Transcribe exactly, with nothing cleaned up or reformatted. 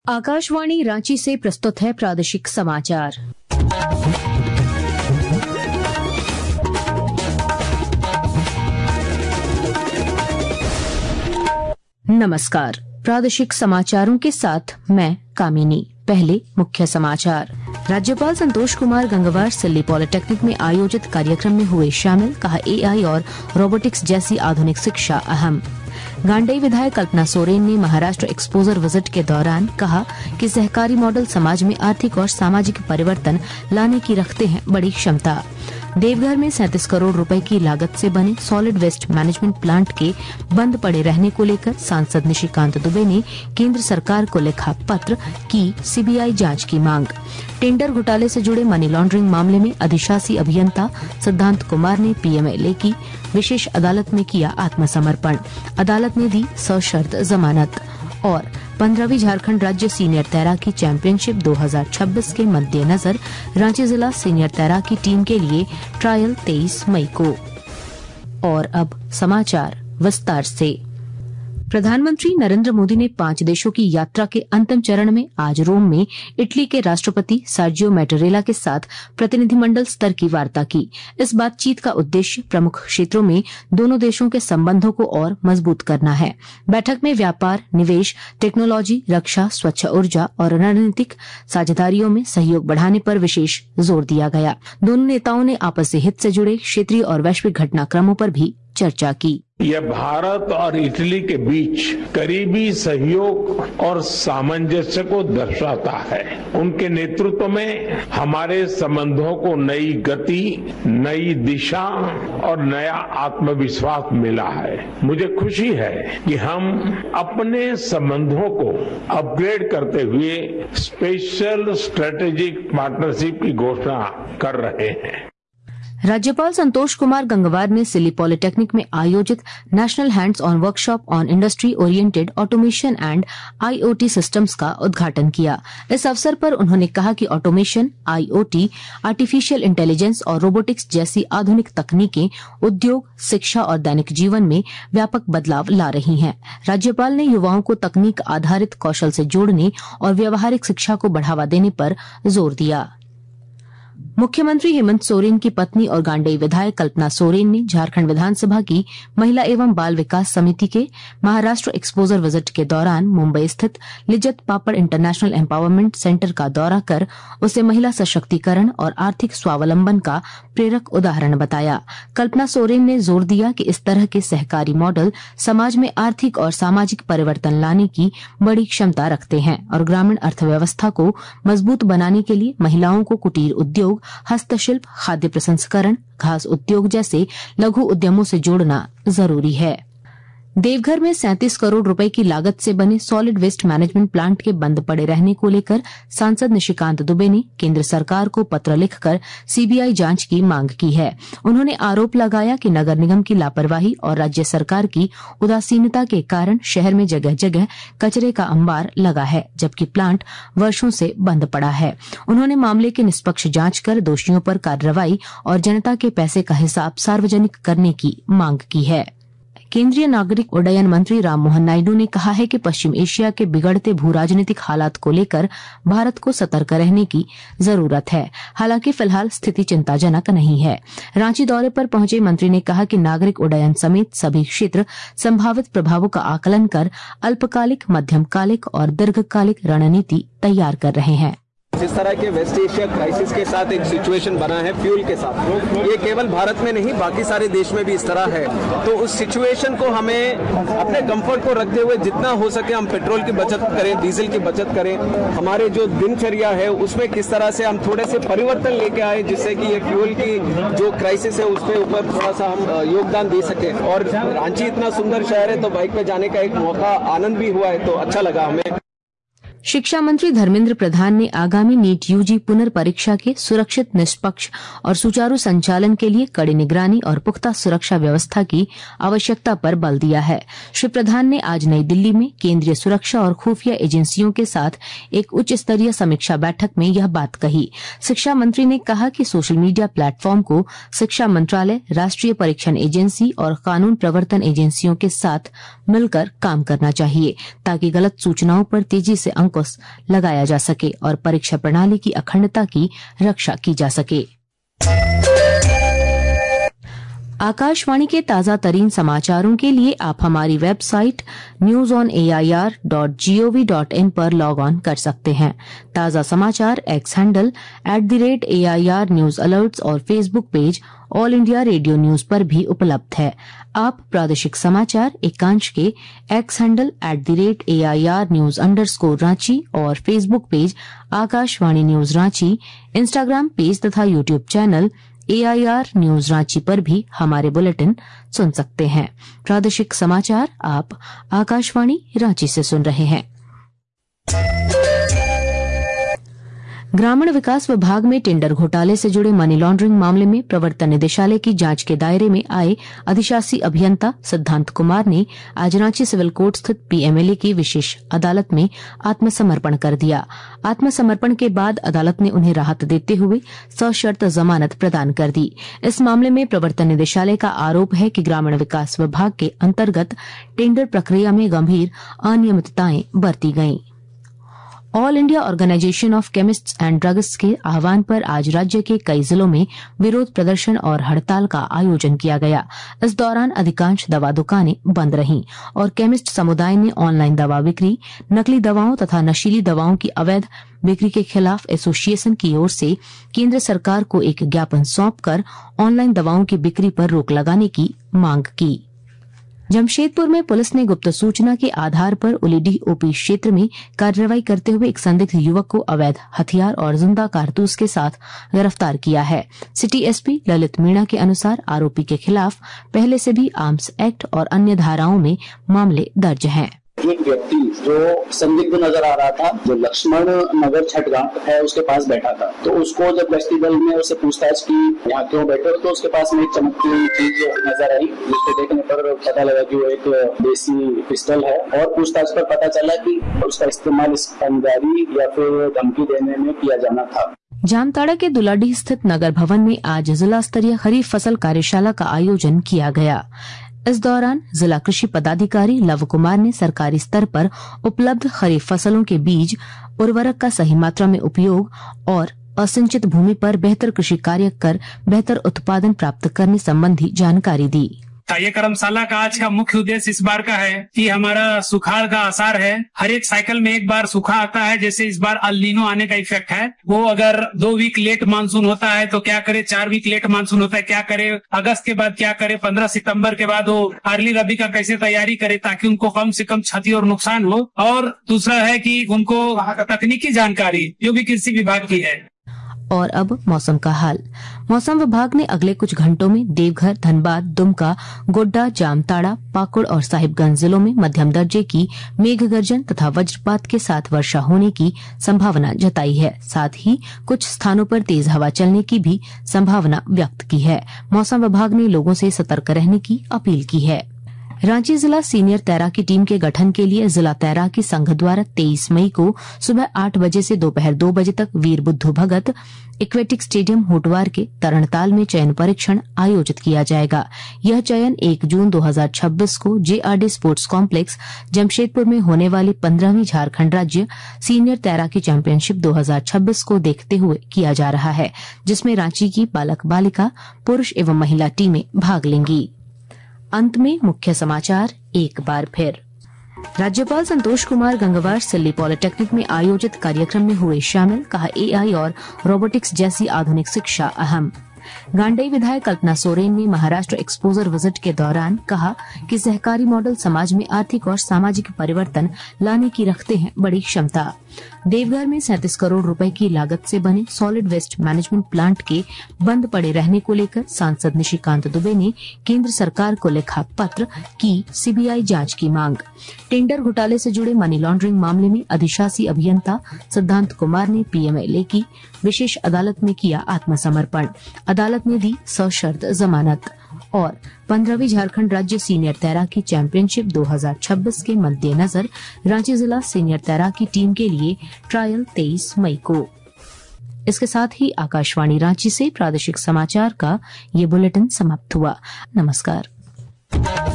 आकाशवाणी रांची से प्रस्तुत है प्रादेशिक समाचार। नमस्कार, प्रादेशिक समाचारों के साथ मैं कामिनी। पहले मुख्य समाचार। राज्यपाल संतोष कुमार गंगवार सिल्ली पॉलिटेक्निक में आयोजित कार्यक्रम में हुए शामिल, कहा एआई और रोबोटिक्स जैसी आधुनिक शिक्षा अहम। गांडेय विधायक कल्पना सोरेन ने महाराष्ट्र एक्सपोजर विजिट के दौरान कहा कि सहकारी मॉडल समाज में आर्थिक और सामाजिक परिवर्तन लाने की रखते हैं बड़ी क्षमता। देवघर में सैंतीस करोड़ रुपए की लागत से बने सॉलिड वेस्ट मैनेजमेंट प्लांट के बंद पड़े रहने को लेकर सांसद निशिकांत दुबे ने केंद्र सरकार को लिखा पत्र, की सीबीआई जांच की मांग। टेंडर घोटाले से जुड़े मनी लॉन्ड्रिंग मामले में अधिशासी अभियंता सिद्धांत कुमार ने पीएमएलए की विशेष अदालत में किया आत्मसमर्पण। अदालत ने दी सशर्त जमानत। और पंद्रहवीं झारखंड राज्य सीनियर तैराकी चैंपियनशिप दो हज़ार छब्बीस के मद्देनजर रांची जिला सीनियर तैराकी टीम के लिए ट्रायल तेईस मई को। और अब समाचार विस्तार से। प्रधानमंत्री नरेंद्र मोदी ने पांच देशों की यात्रा के अंतिम चरण में आज रोम में इटली के राष्ट्रपति सर्जियो मैटेरेला के साथ प्रतिनिधिमंडल स्तर की वार्ता की। इस बातचीत का उद्देश्य प्रमुख क्षेत्रों में दोनों देशों के संबंधों को और मजबूत करना है। बैठक में व्यापार, निवेश, टेक्नोलॉजी, रक्षा, स्वच्छ ऊर्जा और रणनीतिक साझेदारियों में सहयोग बढ़ाने पर विशेष जोर दिया गया। दोनों नेताओं ने आपसी हित से जुड़े क्षेत्रीय और वैश्विक घटनाक्रमों पर भी चर्चा की। यह भारत और इटली के बीच करीबी सहयोग और सामंजस्य को दर्शाता है। उनके नेतृत्व में हमारे संबंधों को नई गति, नई दिशा और नया आत्मविश्वास मिला है। मुझे खुशी है कि हम अपने संबंधों को अपग्रेड करते हुए स्पेशल स्ट्रेटेजिक पार्टनरशिप की घोषणा कर रहे हैं। राज्यपाल संतोष कुमार गंगवार ने सिल्ली पॉलिटेक्निक में आयोजित national hands on workshop on industry oriented automation and IoT systems का उद्घाटन किया। इस अवसर पर उन्होंने कहा कि ऑटोमेशन, आईओटी, आर्टिफिशियल इंटेलिजेंस और रोबोटिक्स जैसी आधुनिक तकनीकें उद्योग, शिक्षा और दैनिक जीवन में व्यापक बदलाव ला रही हैं। राज्यपाल ने युवाओं को तकनीक आधारित कौशल से जोड़ने और व्यावहारिक शिक्षा को बढ़ावा देने पर जोर दिया। मुख्यमंत्री हेमंत सोरेन की पत्नी और गांडेय विधायक कल्पना सोरेन ने झारखंड विधानसभा की महिला एवं बाल विकास समिति के महाराष्ट्र एक्सपोजर विजिट के दौरान मुंबई स्थित Lijjat papad international empowerment centre का दौरा कर उसे महिला सशक्तिकरण और आर्थिक स्वावलंबन का प्रेरक उदाहरण बताया। कल्पना सोरेन ने जोर दिया कि इस तरह के सहकारी मॉडल समाज में आर्थिक और सामाजिक परिवर्तन लाने की बड़ी क्षमता रखते हैं और ग्रामीण अर्थव्यवस्था को मजबूत बनाने के लिए महिलाओं को कुटीर उद्योग, हस्तशिल्प, खाद्य प्रसंस्करण, घास उद्योग जैसे लघु उद्यमों से जोड़ना जरूरी है। देवघर में सैंतीस करोड़ रुपए की लागत से बने सॉलिड वेस्ट मैनेजमेंट प्लांट के बंद पड़े रहने को लेकर सांसद निशिकांत दुबे ने केंद्र सरकार को पत्र लिखकर सीबीआई जांच की मांग की है। उन्होंने आरोप लगाया कि नगर निगम की लापरवाही और राज्य सरकार की उदासीनता के कारण शहर में जगह जगह कचरे का अंबार लगा है, जबकि प्लांट वर्षों से बंद पड़ा है। उन्होंने मामले की निष्पक्ष जांच कर दोषियों पर कार्रवाई और जनता के पैसे का हिसाब सार्वजनिक करने की मांग की है। केंद्रीय नागरिक उड्डयन मंत्री राममोहन नायडू ने कहा है कि पश्चिम एशिया के बिगड़ते भू राजनीतिक हालात को लेकर भारत को सतर्क रहने की जरूरत है। हालांकि फिलहाल स्थिति चिंताजनक नहीं है। रांची दौरे पर पहुंचे मंत्री ने कहा कि नागरिक उड्डयन समेत सभी क्षेत्र संभावित प्रभावों का आकलन कर अल्पकालिक, मध्यमकालिक और दीर्घकालिक रणनीति तैयार कर रहे हैं। जिस तरह के वेस्ट एशिया क्राइसिस के साथ एक सिचुएशन बना है फ्यूल के साथ, ये केवल भारत में नहीं बाकी सारे देश में भी इस तरह है। तो उस सिचुएशन को हमें अपने कंफर्ट को रखते हुए जितना हो सके हम पेट्रोल की बचत करें, डीजल की बचत करें। हमारे जो दिनचर्या है उसमें किस तरह से हम थोड़े से परिवर्तन लेके आए जिससे कि ये फ्यूल की जो क्राइसिस है उसके ऊपर थोड़ा सा हम योगदान दे सके। और रांची इतना सुंदर शहर है तो बाइक पे जाने का एक मौका, आनंद भी हुआ है, तो अच्छा लगा हमें। शिक्षा मंत्री धर्मेंद्र प्रधान ने आगामी नीट यूजी पुनर्परीक्षा के सुरक्षित, निष्पक्ष और सुचारू संचालन के लिए कड़ी निगरानी और पुख्ता सुरक्षा व्यवस्था की आवश्यकता पर बल दिया है। श्री प्रधान ने आज नई दिल्ली में केंद्रीय सुरक्षा और खुफिया एजेंसियों के साथ एक उच्च स्तरीय समीक्षा बैठक में यह बात कही। शिक्षा मंत्री ने कहा कि सोशल मीडिया प्लेटफॉर्म को शिक्षा मंत्रालय, राष्ट्रीय परीक्षण एजेंसी और कानून प्रवर्तन एजेंसियों के साथ मिलकर काम करना चाहिए ताकि गलत सूचनाओं पर तेजी से अंकुश अंकुश लगाया जा सके और परीक्षा प्रणाली की अखंडता की रक्षा की जा सके। आकाशवाणी के ताजा तरीन समाचारों के लिए आप हमारी website news on A I R dot G O V dot in पर लॉग ऑन कर सकते हैं। ताजा समाचार X handle at the rate A I R news alerts और Facebook page All India Radio news पर भी उपलब्ध है। आप प्रादेशिक समाचार एकांश के X handle at the rate A I R news underscore Ranchi और Facebook page Akashvani news Ranchi, Instagram page तथा YouTube channel A I R news Ranchi पर भी हमारे बुलेटिन सुन सकते हैं। प्रादेशिक समाचार आप आकाशवाणी रांची से सुन रहे हैं। ग्रामीण विकास विभाग में टेंडर घोटाले से जुड़े मनी लॉन्ड्रिंग मामले में प्रवर्तन निदेशालय की जांच के दायरे में आए अधिशासी अभियंता सिद्धांत कुमार ने आज रांची सिविल कोर्ट स्थित पी एम एल ए की विशेष अदालत में आत्मसमर्पण कर दिया। आत्मसमर्पण के बाद अदालत ने उन्हें राहत देते हुए सशर्त जमानत प्रदान कर दी। इस मामले में प्रवर्तन निदेशालय का आरोप है कि ग्रामीण विकास विभाग के अंतर्गत टेंडर प्रक्रिया में गंभीर अनियमितताएं बरती गईं। All India organisation of chemists and druggists के आह्वान पर आज राज्य के कई जिलों में विरोध प्रदर्शन और हड़ताल का आयोजन किया गया। इस दौरान अधिकांश दवा दुकानें बंद रहीं और केमिस्ट समुदाय ने ऑनलाइन दवा बिक्री, नकली दवाओं तथा नशीली दवाओं की अवैध बिक्री के खिलाफ एसोसिएशन की ओर से केंद्र सरकार को एक ज्ञापन सौंपकर ऑनलाइन दवाओं की बिक्री पर रोक लगाने की मांग की। जमशेदपुर में पुलिस ने गुप्त सूचना के आधार पर उलीडीह ओपी क्षेत्र में कार्रवाई करते हुए एक संदिग्ध युवक को अवैध हथियार और जिंदा कारतूस के साथ गिरफ्तार किया है। City S P Lalit Meena के अनुसार आरोपी के खिलाफ पहले से भी आर्म्स एक्ट और अन्य धाराओं में मामले दर्ज हैं। एक व्यक्ति जो संदिग्ध नजर आ रहा था, जो लक्ष्मण नगर छठगांव है उसके पास बैठा था, तो उसको जब गश्ती दल ने उससे पूछताछ की यहाँ क्यों बैठे, तो उसके पास में एक चमकती हुई चीज नजर आई, जिसको देखने पर पता लगा कि वो एक देसी पिस्टल है और पूछताछ पर पता चला कि उसका इस्तेमाल स्पंदारी या फिर धमकी देने में किया जाना था। जामताड़ा के दुलाडीह स्थित नगर भवन में आज जिला स्तरीय खरीफ फसल कार्यशाला का आयोजन किया गया। इस दौरान जिला कृषि पदाधिकारी लव कुमार ने सरकारी स्तर पर उपलब्ध खरीफ फसलों के बीज, उर्वरक का सही मात्रा में उपयोग और असिंचित भूमि पर बेहतर कृषि कार्य कर बेहतर उत्पादन प्राप्त करने संबंधी जानकारी दी। ये कर्मशाला का आज का मुख्य उद्देश्य इस बार का है कि हमारा सुखाड़ का असर है, हर एक साइकिल में एक बार सूखा आता है। जैसे इस बार अल नीनो आने का इफेक्ट है, वो अगर दो वीक लेट मानसून होता है तो क्या करे, चार वीक लेट मानसून होता है क्या करे, अगस्त के बाद क्या करे, पंद्रह सितंबर के बाद वो अर्ली रबी का कैसे तैयारी करे ताकि उनको कम से कम क्षति और नुकसान हो। और दूसरा है कि उनको तकनीकी जानकारी जो भी कृषि विभाग की है। और अब मौसम का हाल। मौसम विभाग ने अगले कुछ घंटों में देवघर, धनबाद, दुमका, गोड्डा, जामताड़ा, पाकुड़ और साहिबगंज जिलों में मध्यम दर्जे की मेघ गर्जन तथा वज्रपात के साथ वर्षा होने की संभावना जताई है। साथ ही कुछ स्थानों पर तेज हवा चलने की भी संभावना व्यक्त की है। मौसम विभाग ने लोगों से सतर्क रहने की अपील की है। रांची जिला सीनियर तैराकी टीम के गठन के लिए जिला तैराकी संघ द्वारा तेईस मई को सुबह आठ बजे से दोपहर दो बजे तक वीर बुद्धू भगत एक्वेटिक स्टेडियम होटवार के तरणताल में चयन परीक्षण आयोजित किया जाएगा। यह चयन एक जून दो हजार छब्बीस को J R D sports complex Jamshedpur में होने वाली पंद्रहवीं झारखंड राज्य सीनियर तैराकी चैंपियनशिप दो हजार छब्बीस को देखते हुए किया जा रहा है, जिसमें रांची की बालक बालिका, पुरुष एवं महिला टीमें भाग लेंगी। अंत में मुख्य समाचार एक बार फिर। राज्यपाल संतोष कुमार गंगवार सिल्ली पॉलिटेक्निक में आयोजित कार्यक्रम में हुए शामिल, कहा ए आई और रोबोटिक्स जैसी आधुनिक शिक्षा अहम। गांडई विधायक कल्पना सोरेन ने महाराष्ट्र एक्सपोजर विजिट के दौरान कहा कि सहकारी मॉडल समाज में आर्थिक और सामाजिक परिवर्तन लाने की रखते हैं बड़ी क्षमता। देवघर में सैंतीस करोड़ रुपए की लागत से बने सॉलिड वेस्ट मैनेजमेंट प्लांट के बंद पड़े रहने को लेकर सांसद निशिकांत दुबे ने केंद्र सरकार को लिखा पत्र, की सी बी आई जांच की मांग। टेंडर घोटाले से जुड़े मनी लॉन्ड्रिंग मामले में अधिशासी अभियंता सिद्धांत कुमार ने पी एम एल ए की विशेष अदालत में किया आत्मसमर्पण। अदालत ने दी सशर्त जमानत। और पंद्रहवीं झारखंड राज्य सीनियर तैराकी चैंपियनशिप दो हजार छब्बीस के मद्देनजर रांची जिला सीनियर तैराकी टीम के लिए ट्रायल तेईस मई को। इसके साथ ही आकाशवाणी रांची से प्रादेशिक समाचार का ये बुलेटिन समाप्त हुआ। नमस्कार।